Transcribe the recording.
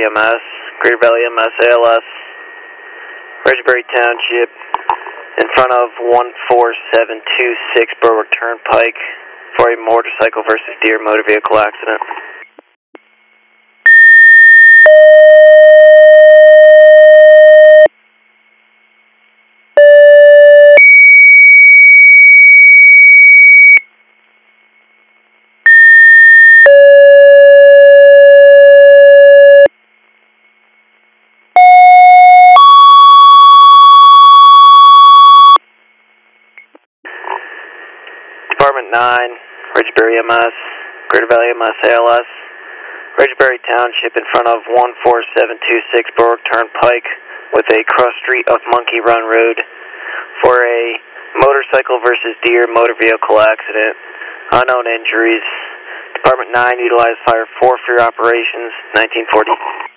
EMS, Greater Valley EMS, ALS, Ridgebury Township, in front of 14726 Berwick Turnpike for a motorcycle versus deer motor vehicle accident. Department 9, Ridgebury MS, Greater Valley MS, ALS, Ridgebury Township in front of 14726 Berwick Turnpike with a cross street of Monkey Run Road for a motorcycle versus deer motor vehicle accident. Unknown injuries. Department 9 utilized Fire 4 for your operations, 1940.